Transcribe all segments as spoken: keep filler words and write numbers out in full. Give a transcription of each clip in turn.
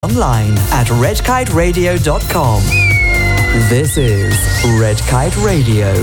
Online at red kite radio dot com. This is Red Kite Radio.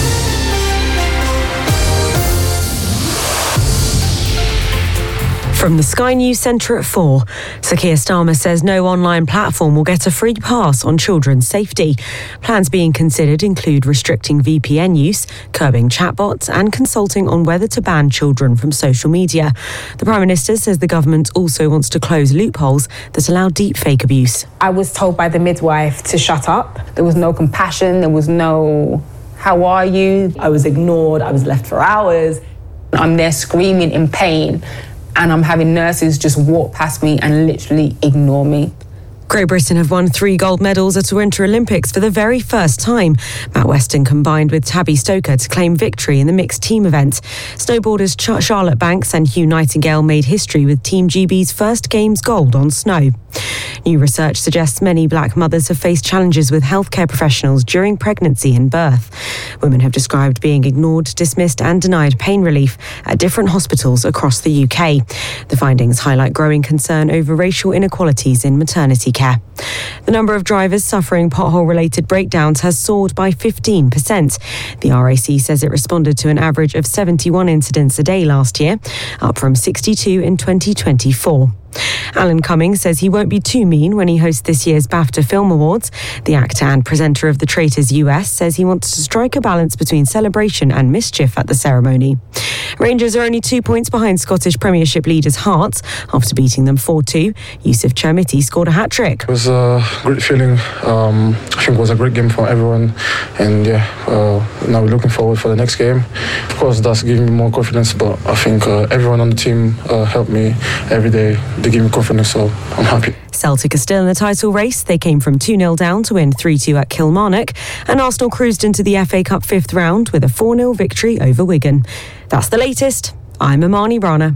From the Sky News Centre at four, Sir Keir Starmer says no online platform will get a free pass on children's safety. Plans being considered include restricting V P N use, curbing chatbots and consulting on whether to ban children from social media. The Prime Minister says the government also wants to close loopholes that allow deepfake abuse. I was told by the midwife to shut up. There was no compassion, there was no, how are you? I was ignored, I was left for hours. I'm there screaming in pain. And I'm having nurses just walk past me and literally ignore me. Great Britain have won three gold medals at the Winter Olympics for the very first time. Matt Weston combined with Tabby Stoker to claim victory in the mixed team event. Snowboarders Ch- Charlotte Banks and Hugh Nightingale made history with Team G B's first Games gold on snow. New research suggests many black mothers have faced challenges with healthcare professionals during pregnancy and birth. Women have described being ignored, dismissed and denied pain relief at different hospitals across the U K. The findings highlight growing concern over racial inequalities in maternity care. The number of drivers suffering pothole-related breakdowns has soared by fifteen percent. The R A C says it responded to an average of seventy-one incidents a day last year, up from sixty-two in twenty twenty-four. Alan Cumming says he won't be too mean when he hosts this year's BAFTA Film Awards. The actor and presenter of The Traitors U S says he wants to strike a balance between celebration and mischief at the ceremony. Rangers are only two points behind Scottish Premiership leaders Hearts after beating them four two. Yusuf Chermiti scored a hat-trick. It was a great feeling. Um, I think it was a great game for everyone. And yeah, uh, now we're looking forward for the next game. Of course, that's giving me more confidence, but I think uh, everyone on the team uh, helped me every day. They give me confidence, so I'm happy. Celtic are still in the title race. They came from two nil down to win three two at Kilmarnock, and Arsenal cruised into the F A Cup fifth round with a four nil victory over Wigan. That's the latest. I'm Amani Rana.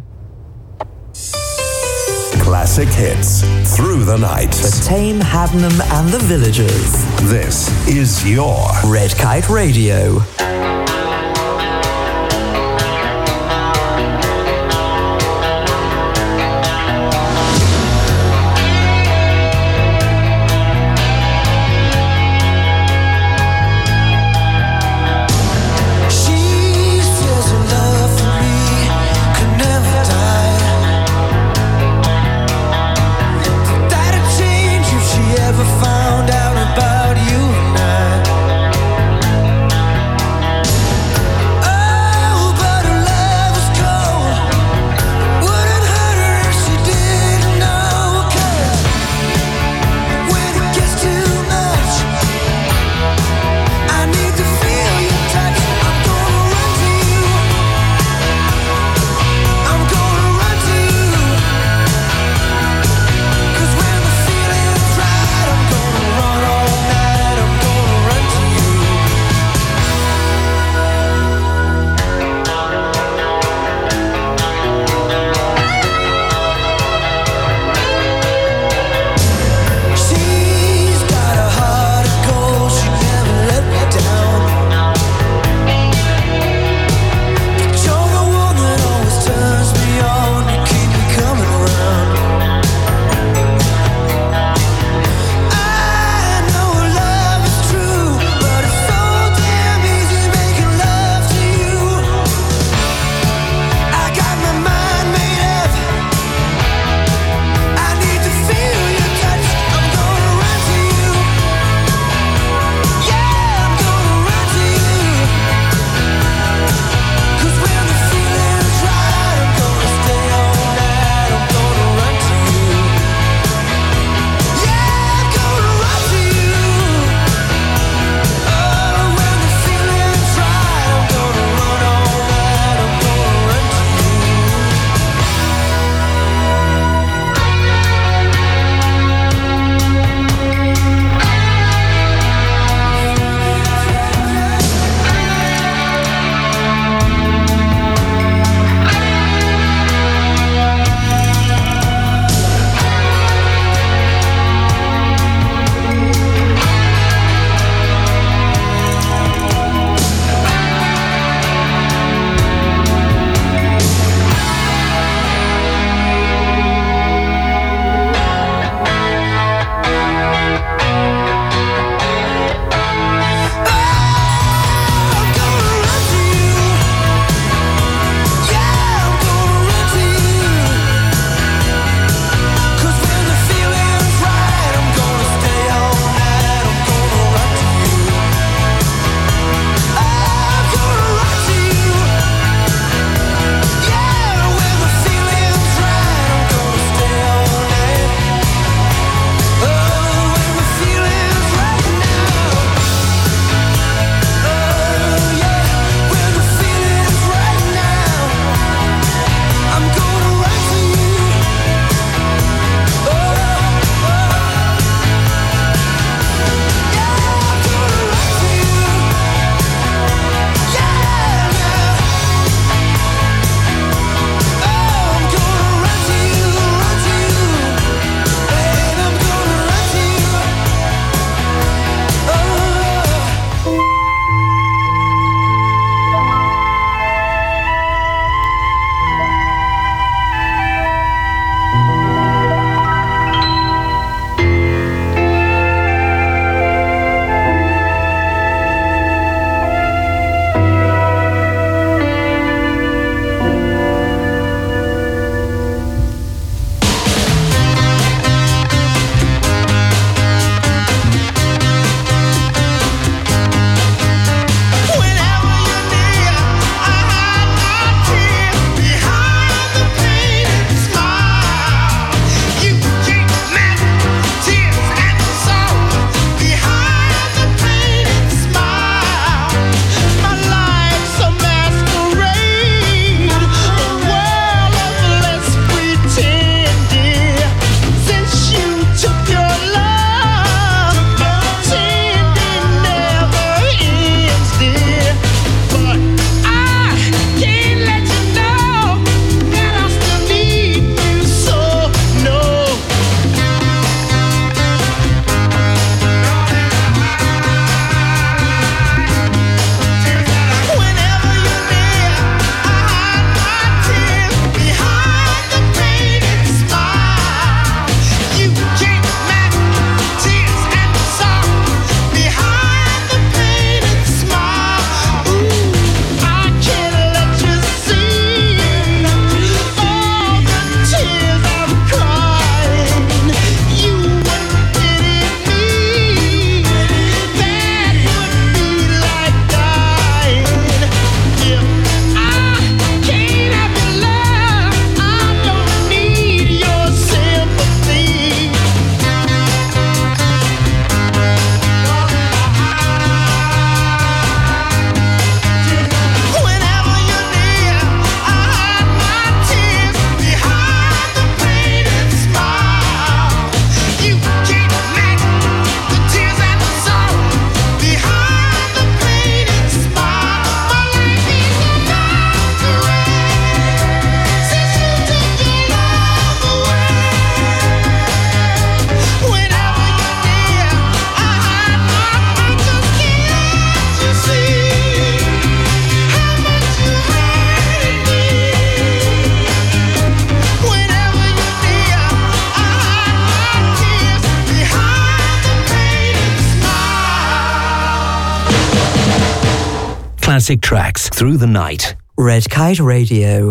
Classic hits through the night. For Tame, Haddenham and the Villagers. This is your Red Kite Radio. Found out about you and I. classic tracks through the night. Red Kite Radio.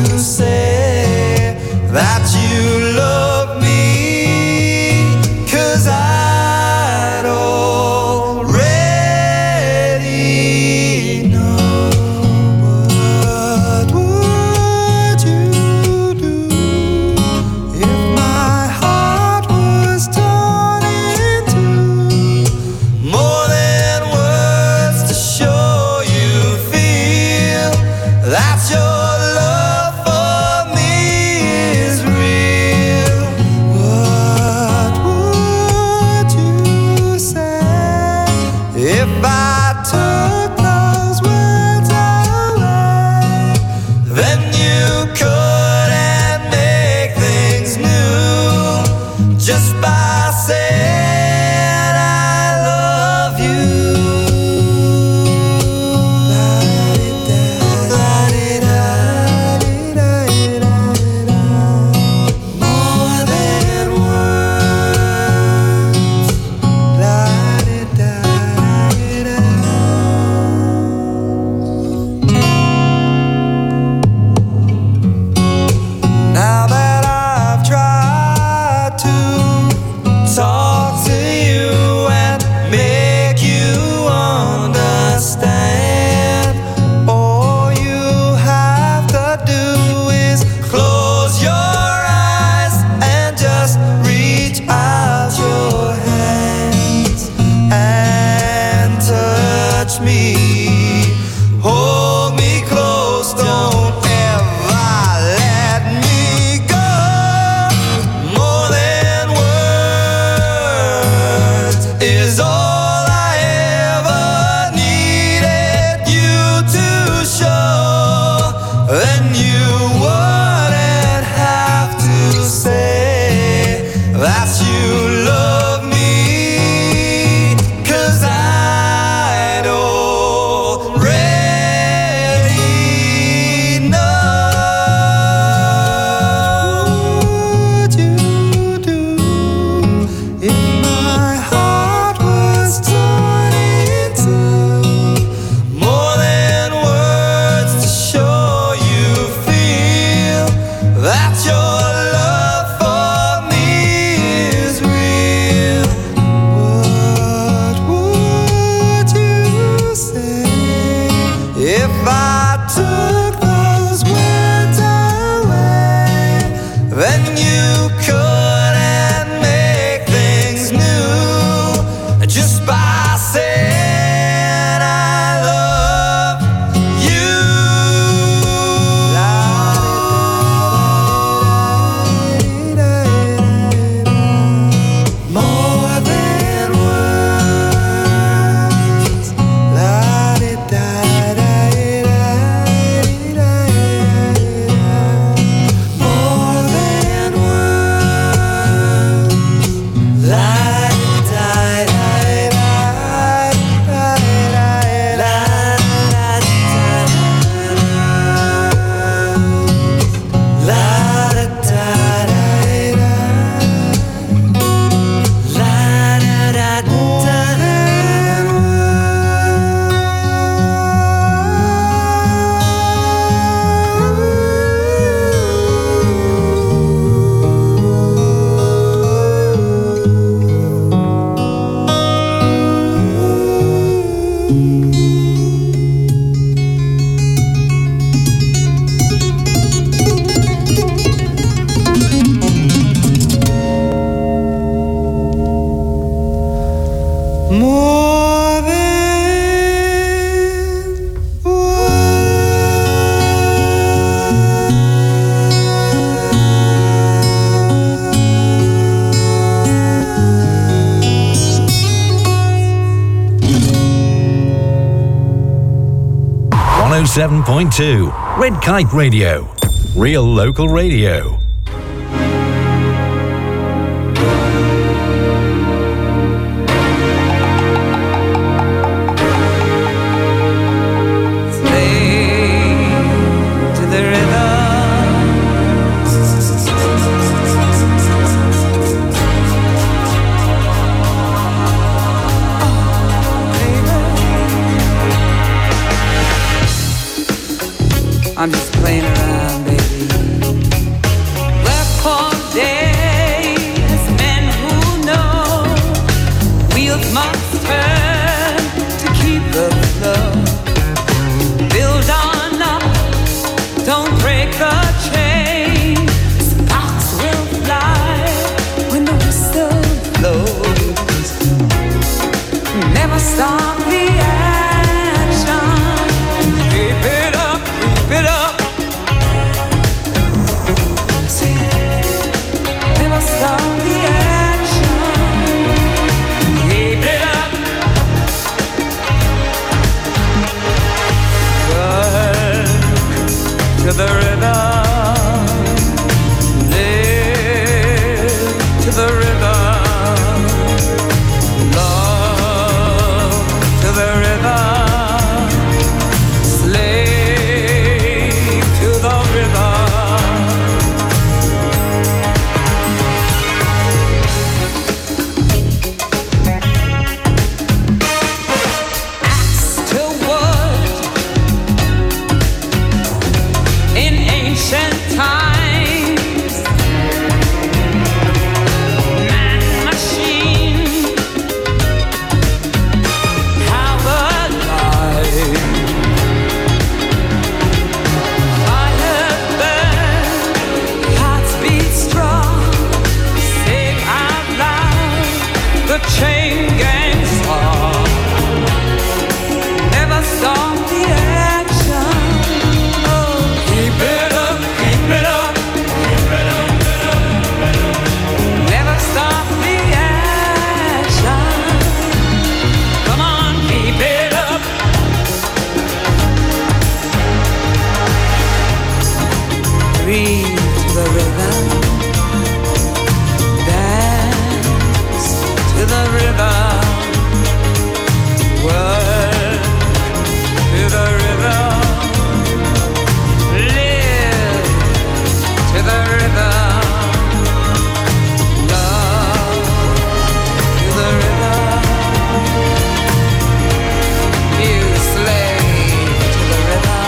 that you love me, 'cause one oh seven point two Red Kite Radio. Real local radio. I'm just playing around, baby. Work for days, men who know wheels must turn to keep the flow. Build on up, don't break the chain. Sparks will fly when the whistle blows. Never stop the action. Keep it up. Keep it up. Never stop the action. Keep it up. Work to the rhythm. Live to the rhythm. Love to the rhythm. Slave to the rhythm. Axe to wood in ancient breathe to the rhythm, dance to the rhythm, work to the rhythm, live to the rhythm, love to the rhythm, you slave to the rhythm.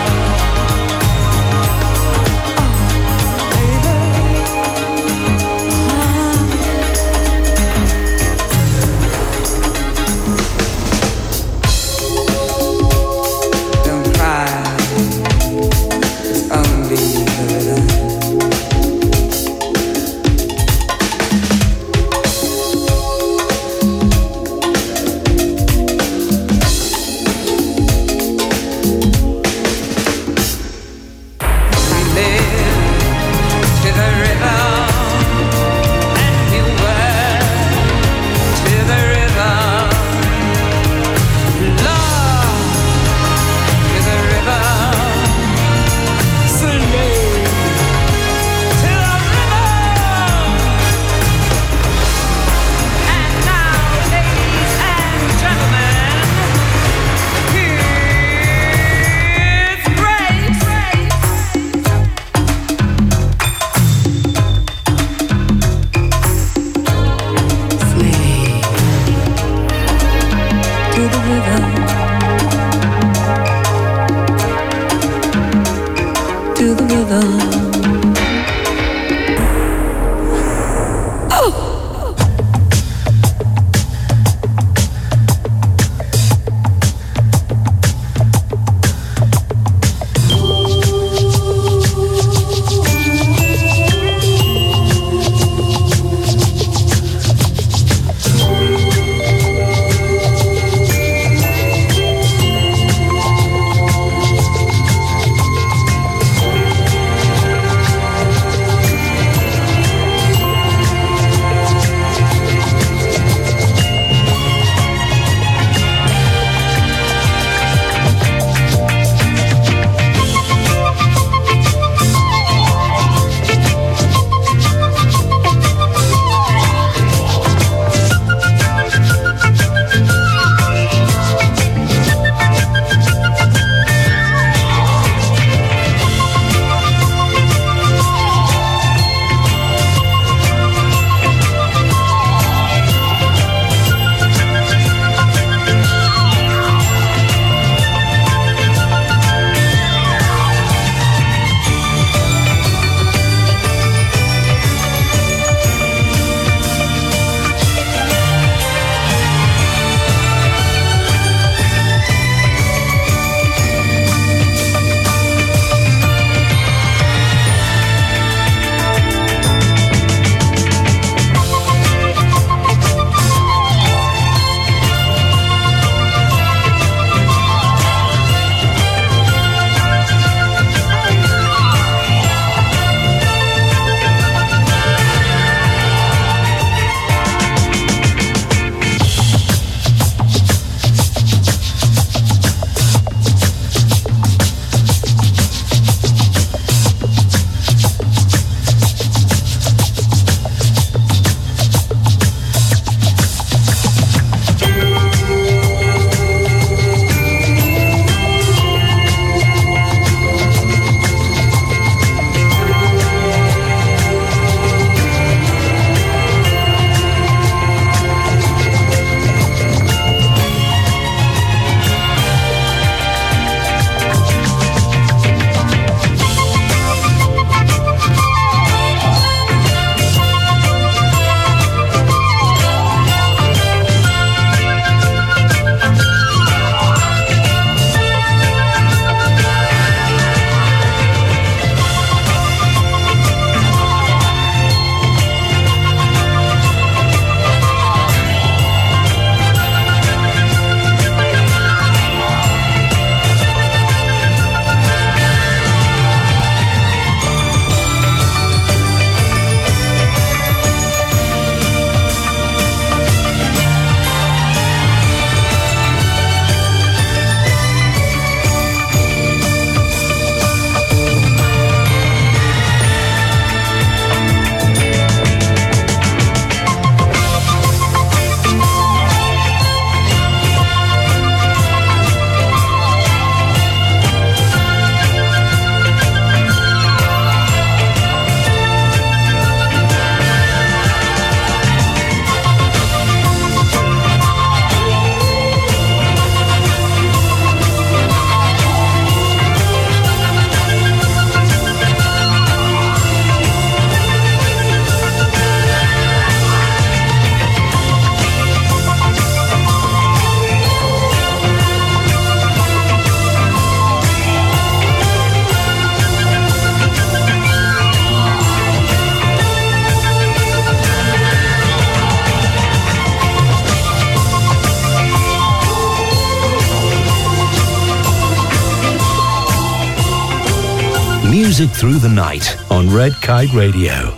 Music through the night on Red Kite Radio.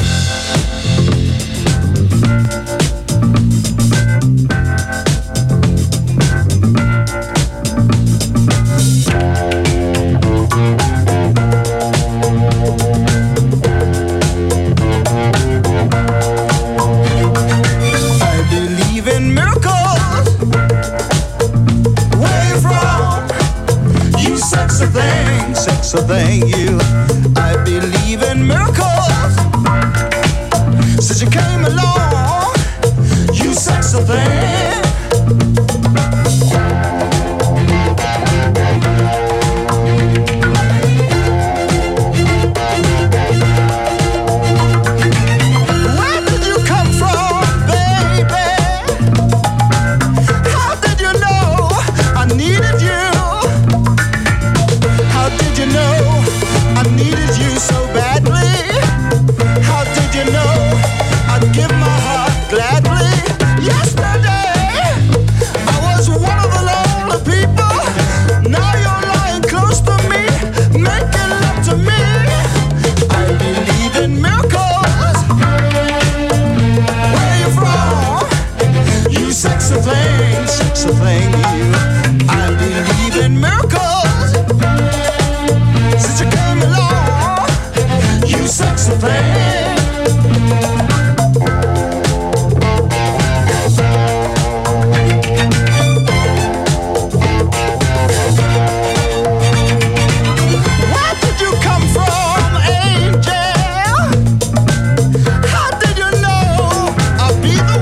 So thank you. I believe in miracles. Since you came along, you sexy thing. Where did you come from, baby? How did you know I needed you? How did you know I needed you so badly? How did you know I'd give my heart gladly? Yesterday, I was one of the lonely people. Now you're lying close to me, making love to me. I believe in miracles. Where you from? You sexy thing, sexy thing, you. I believe in miracles. Since you came along, you sexy thing. Where did you come from, angel? How did you know I'd be the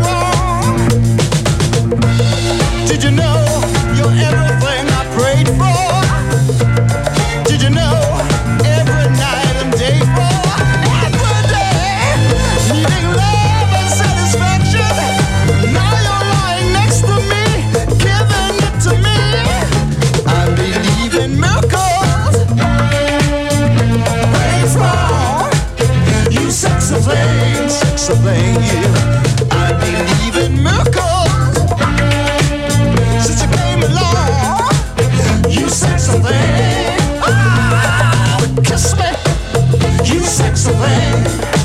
one? Did you know you're everything I prayed for? Did you know every night and day for every day, needing love and satisfaction? Now you're lying next to me, giving it to me. I believe in miracles. Where you from? You sexy thing, sexy thing, you. I believe in miracles. Since you came along, you sexy thing. Kiss me, you sexy thing.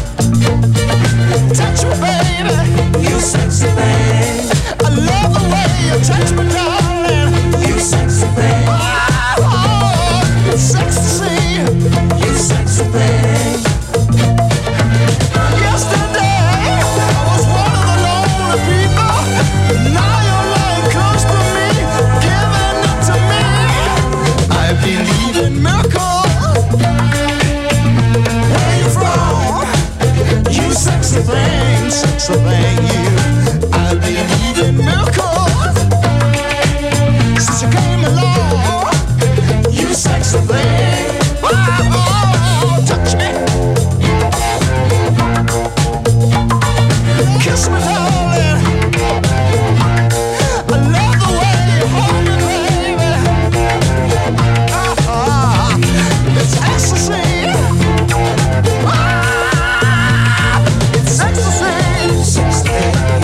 Touch me, baby, you sexy thing. I love the way you touch me, darling. You sexy thing. Oh, it's sexy to see you sexy thing. Yesterday, I was one of the lonely people. Now you're lying close to me, giving it to me. I believe in miracles. Where you from? You sexy thing, sexy thing, you. I believe in miracles. Since you came along, you sexy thing. Oh, touch me, kiss me, darling. I love the way you hold me, baby. Ah, it's ecstasy. It's ecstasy, sexy,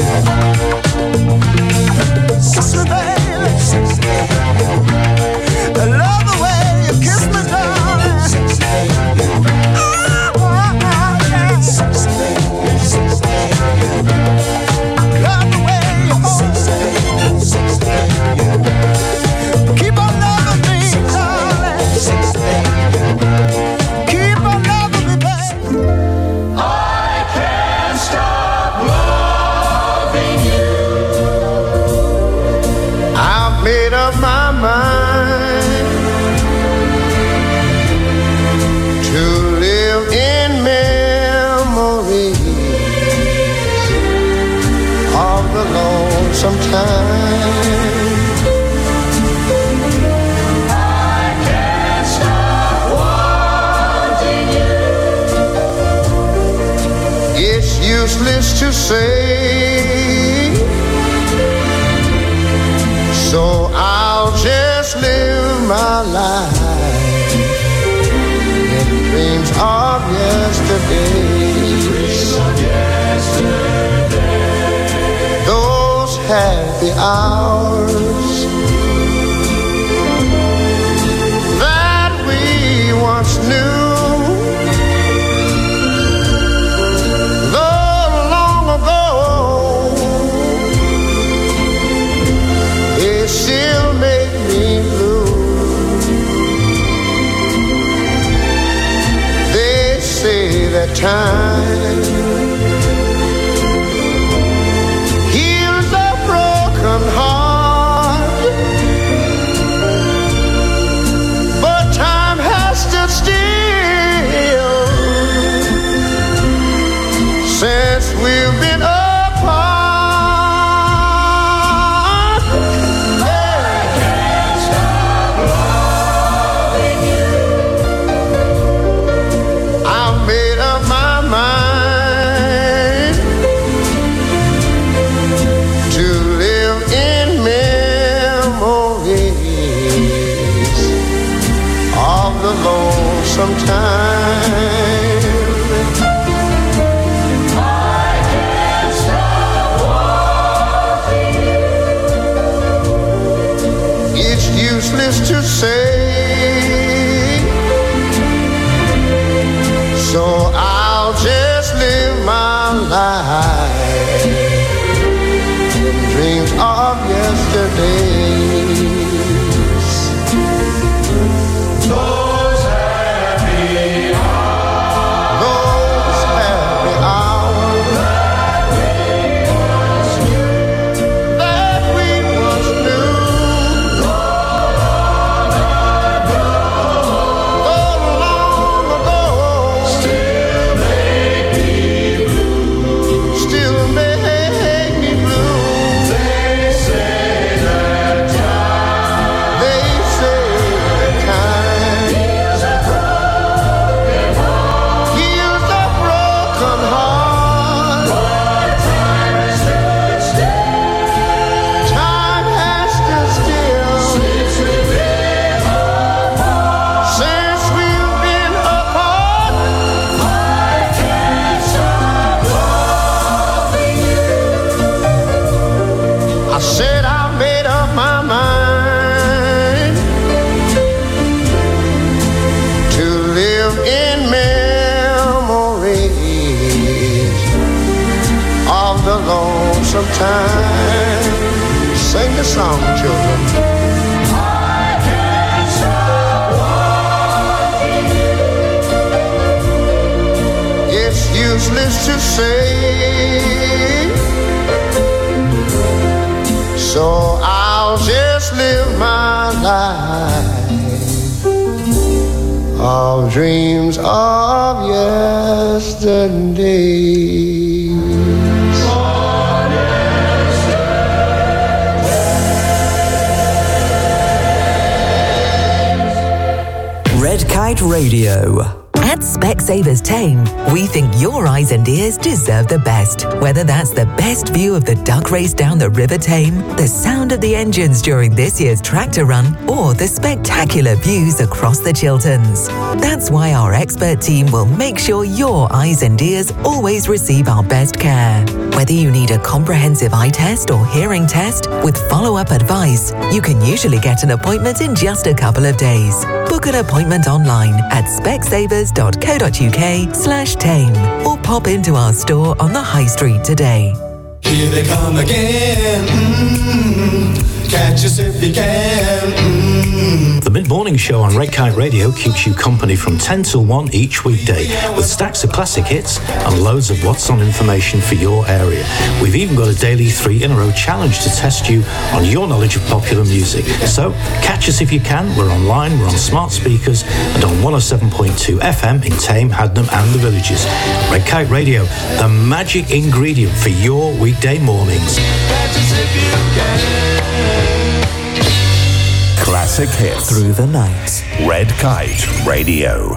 sexy baby, sexy. I love the way you kiss me, darling. Sexy baby, ah, yeah. Sexy baby, sexy baby. Love the way you hold me, sexy baby. Keep on loving me, darling. Sexy baby. Keep on loving me, baby. I can't stop loving you. I've made up my mind to live in memories of the lonesome time. I can't stop wanting you. It's useless to say, so I'll just live my life in dreams of yesterday. Those happy hours that we once knew. that time heals a broken heart, but time has stood still since we've been apart. Sometime I can't stop wanting you. It's useless to say, so I'll just live my life in dreams of yesterdays. Sometime, sing the song, children. I can't stop wanting you. It's useless to say, so I'll just live my life of dreams of yesterday. Red Kite Radio. At Specsavers Tame, we think your eyes and ears deserve the best. Whether that's the best view of the duck race down the River Tame, the sound of the engines during this year's tractor run, or the spectacular views across the Chilterns. That's why our expert team will make sure your eyes and ears always receive our best care. Whether you need a comprehensive eye test or hearing test with follow-up advice, you can usually get an appointment in just a couple of days. Book an appointment online at specsavers.co.uk slash tame or pop into our store on the High Street today. Here they come again. Mm-hmm. Catch us if you can. Mm-hmm. The mid-morning show on Red Kite Radio keeps you company from ten till one each weekday with stacks of classic hits and loads of what's on information for your area. We've even got a daily three-in-a-row challenge to test you on your knowledge of popular music. So catch us if you can. We're online, we're on smart speakers and on one oh seven point two F M in Tame, Hadnam and the Villages. Red Kite Radio, the magic ingredient for your weekday mornings. Classic hits Through the night. Red Kite Radio.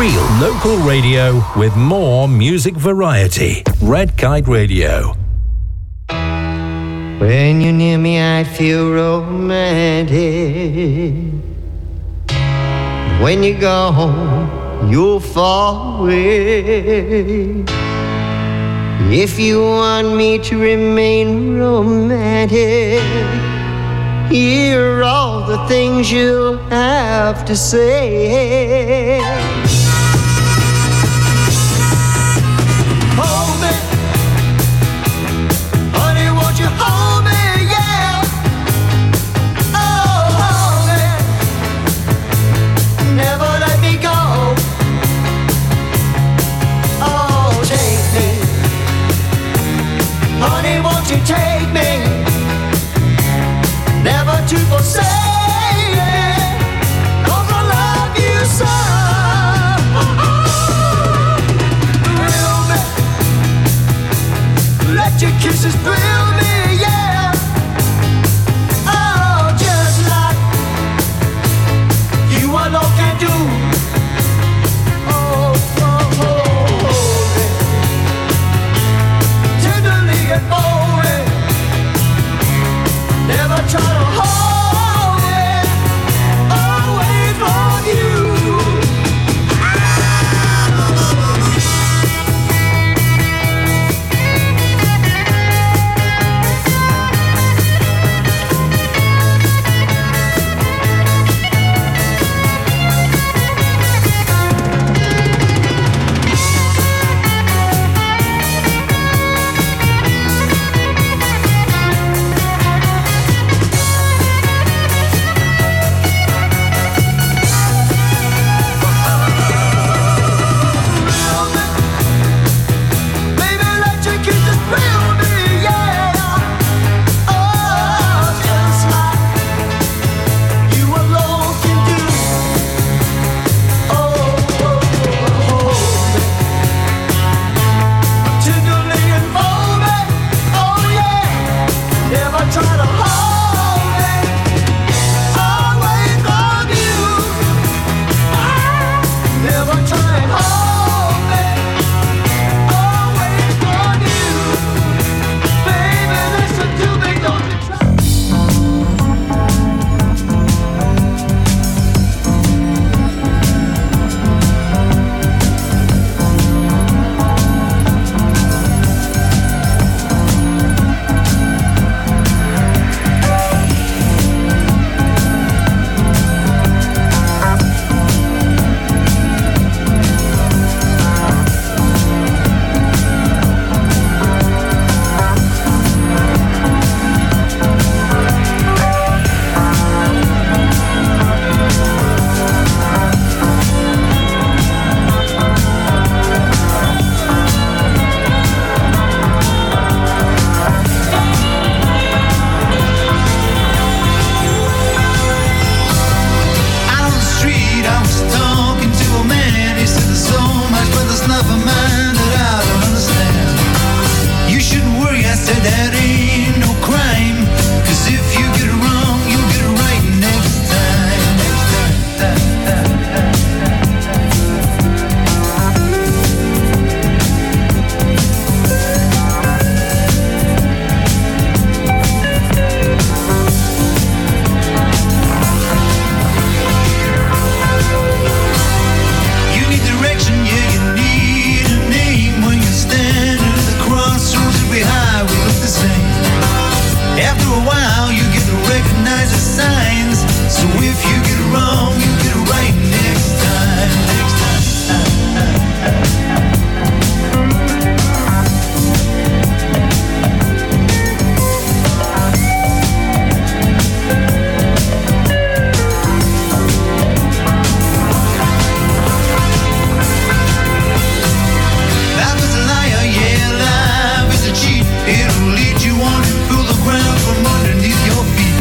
Real local radio with more music variety. Red Kite Radio. When you're near me, I feel romantic. When you're gone, you'll fall away. If you want me to remain romantic, here are all the things you'll have to say. Hold me, honey, won't you hold me, yeah? Oh, hold me, never let me go. Oh, take me, honey, won't you take me? Never to forsake me, 'cause I love you so. Thrill me, let your kisses thrill me, yeah. Oh, just like you alone can do. Oh, oh, oh, hold me, tenderly and boldly. Never try to hold it away from you.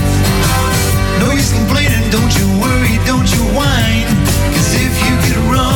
Don't you worry, don't you whine, 'cause if you get wrong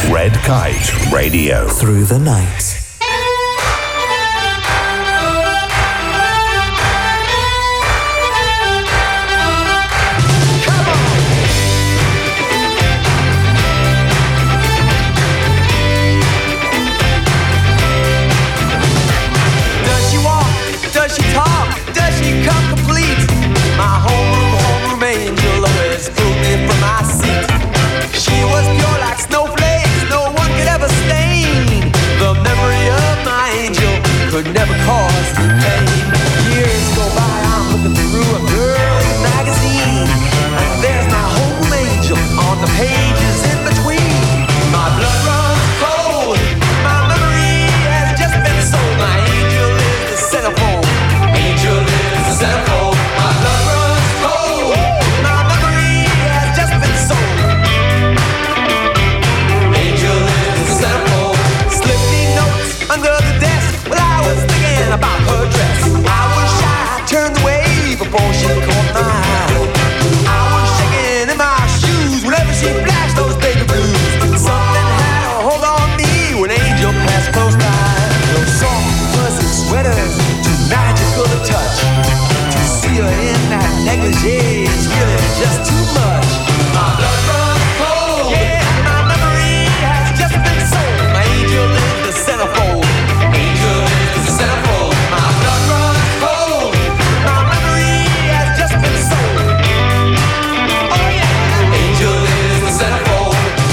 Red Kite Radio. Through the night. Does she talk? Does she come complete? My homeroom, homeroom angel always pulled me from my seat. She was pure like snowflakes, no one could ever stain. The memory of my angel could never cause me pain. Years go by, I'm looking through a girl's magazine, and there's my homeroom angel on the pages in between. My blood runs cold, my memory has just been sold. My angel is the centerfold. Angel is the centerfold. My blood runs cold. My memory has just been sold. Angel is the centerfold. Slipping notes under the desk while I was thinking about her dress. I was shy, turned away before she caught my eye. I was shaking in my shoes whenever she flashed those baby blues. Something had a hold on me when Angel passed close by. Those soft, fuzzy sweaters, magical to touch. To see her in that negligee is really just too much. My blood runs cold. Yeah, my memory has just been sold. My angel is the centerfold. Angel is the centerfold. My blood runs cold. My memory has just been sold. Oh yeah, angel is the centerfold.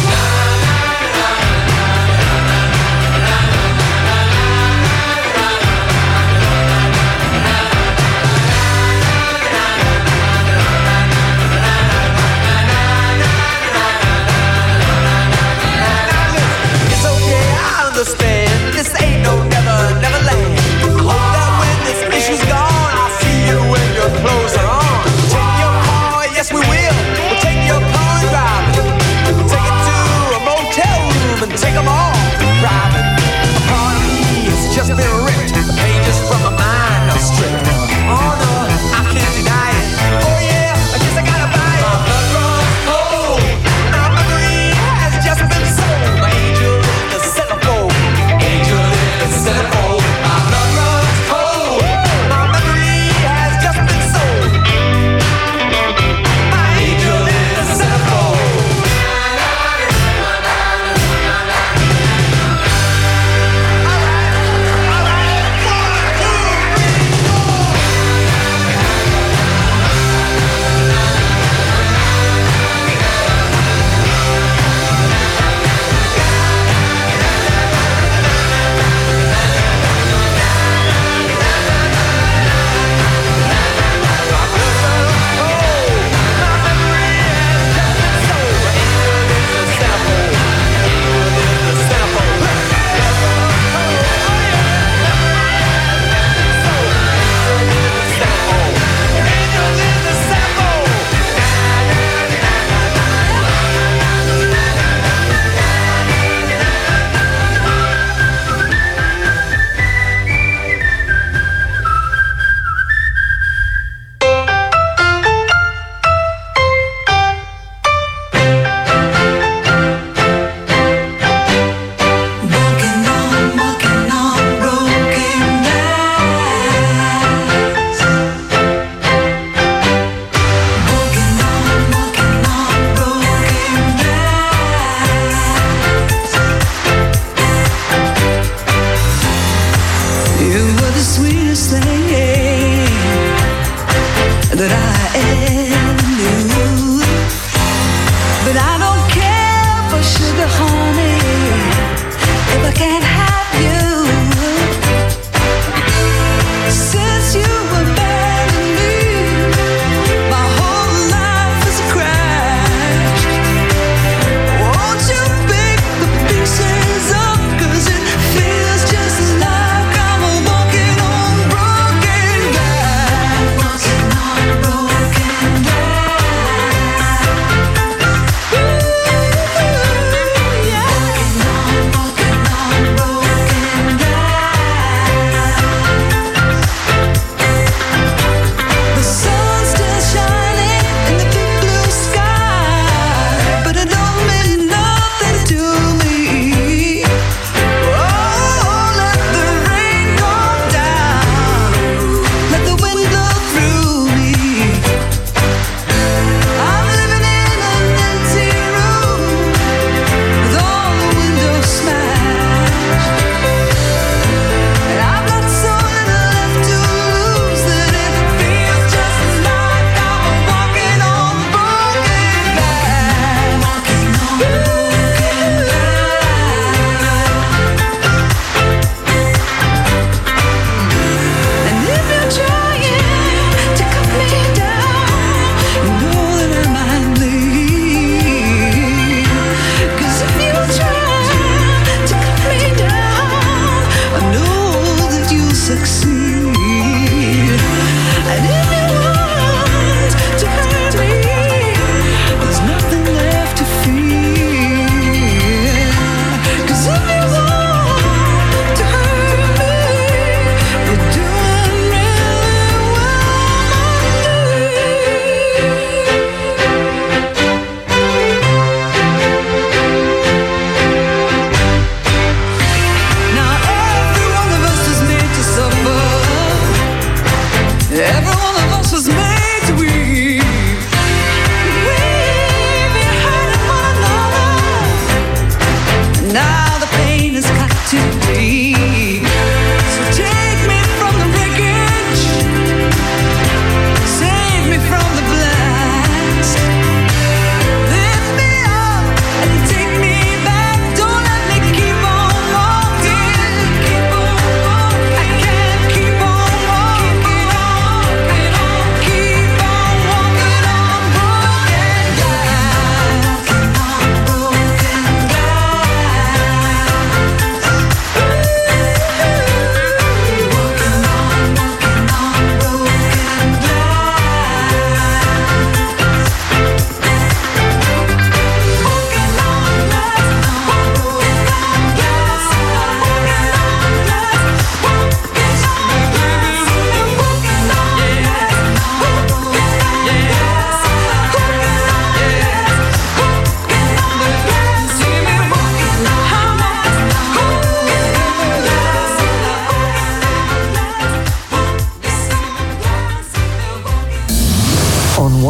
Understand, this ain't no never, never land. I hope that when this issue's gone, I'll see you when your clothes are on. Take your car, yes we will. We'll take your car and drive it. We'll take it to a motel room and take them all private. A part of me has just been ripped. The pages from my mind are stripped. Oh no, I can't deny it. Oh yeah, I guess I gotta buy it. My blood runs cold. My memory has just been sold. My angel is the centerfold. Angel is the centerfold. My blood runs cold. My memory has just been sold. My angel is the centerfold. All right, all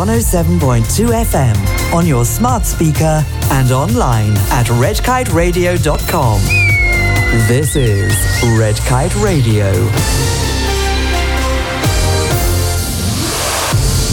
one oh seven point two F M on your smart speaker and online at red kite radio dot com. This is Red Kite Radio.